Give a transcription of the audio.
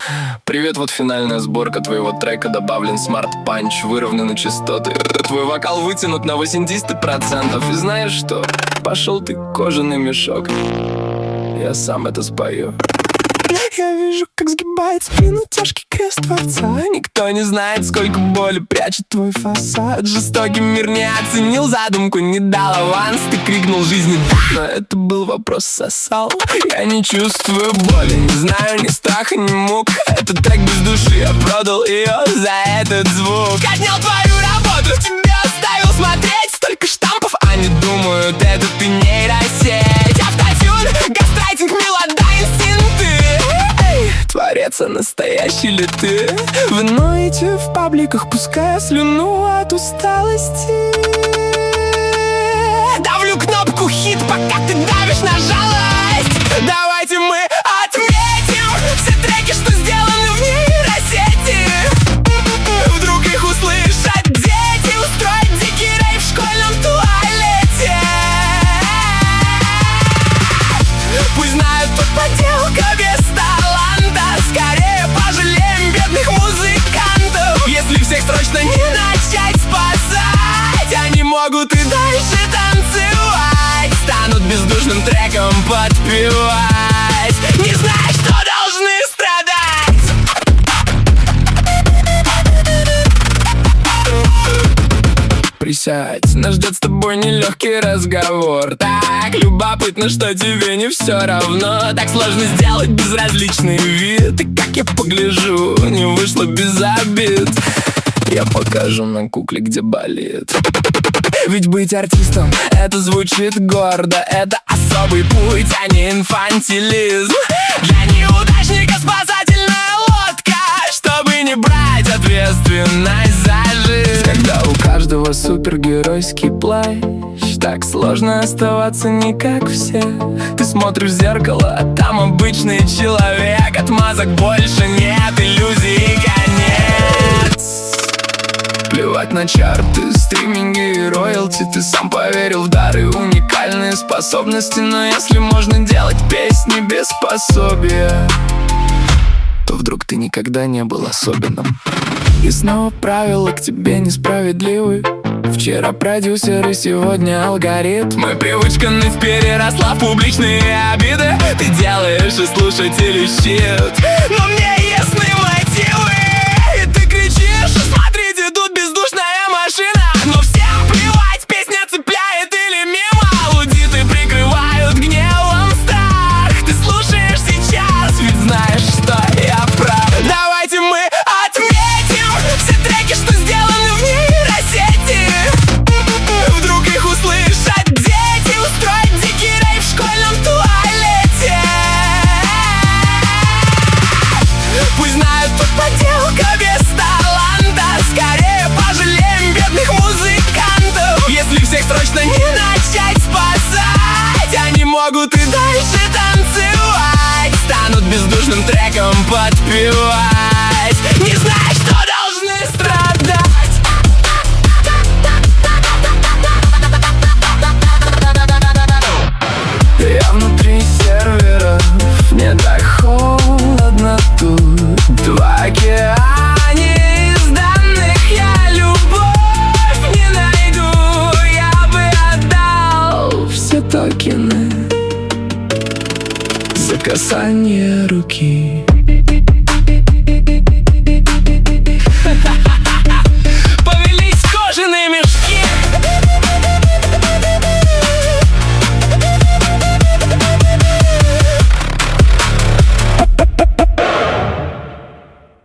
Привет, вот финальная сборка твоего трека. Добавлен смарт-панч, выровнены частоты. Твой вокал вытянут на 80%. И знаешь что? Пошел ты, кожаный мешок. Я сам это спою. Я вижу, как сгибает спину тяжкий крест Творца. Никто не знает, сколько боли прячет твой фасад. Жестокий мир не оценил задумку, не дал аванс. Ты крикнул жизни да, но это был вопрос сосал. Я не чувствую боли, не знаю ни страха, ни мук. Этот трек без души, я продал ее за этот звук. Отнял твою работу, тебе оставил смотреть. Столько штампов, они думают, это ты нейросеть. Автотюн, гастрайтинг, мелода, инстинкты. Творец, а настоящий ли ты? Вы ноете в пабликах, пуская слюну от усталости. Давлю кнопку хит, пока ты давишь на жалость. Давайте мы отметим все треки, что сделаны в нейросети. Вдруг их услышат дети, устроить дикий рейв в школьном туалете. Пусть знают, тут подделка без таланта. Скорее пожалеем бедных музыкантов. Если всех срочно не начать спасать, они могут и дальше танцевать, станут бездушным треком подпевать. Не знаю, что должны страдать. Присядь, нас ждет с тобой нелегкий разговор. Так любопытно, что тебе не все равно. Так сложно сделать безразличный вид. И как я погляжу, не вышло без обид. Я покажу на кукле, где болит. Ведь быть артистом, это звучит гордо. Это особый путь, а не инфантилизм. Для неудачника спасательная лодка, чтобы не брать ответственность за жизнь. Когда у каждого супергеройский плащ, так сложно оставаться не как все. Ты смотришь в зеркало, а там обычный человек. Отмазок больше нет, иллюзий конец. Плевать на чарты, стриминги и роялти. Ты сам поверил в дары, уникальные способности. Но если можно делать песни без пособия, то вдруг ты никогда не был особенным. И снова правила к тебе несправедливы. Вчера продюсеры, сегодня алгоритмы. Привычка ныть переросла в публичные обиды. Ты делаешь из слушателей щит, но мне ясны мотивы. И ты кричишь: смотрите, тут бездушная машина. Но всем плевать, песня цепляет или мимо. Аудиты прикрывают гневом страх. Ты слушаешь сейчас, ведь знаешь, что я прав. Давайте мы отметим все треки, что сделаны в нейросети. Вдруг их услышат дети, устроить дикий рейв в школьном туалете. Пусть знают, тут подделка без таланта. Скорее пожалеем бедных музыкантов. Если всех срочно не начать спасать, они могут и дальше танцевать, станут бездушным треком подпевать. Не знаю, что должны страдать. Я внутри серверов, мне так холодно тут.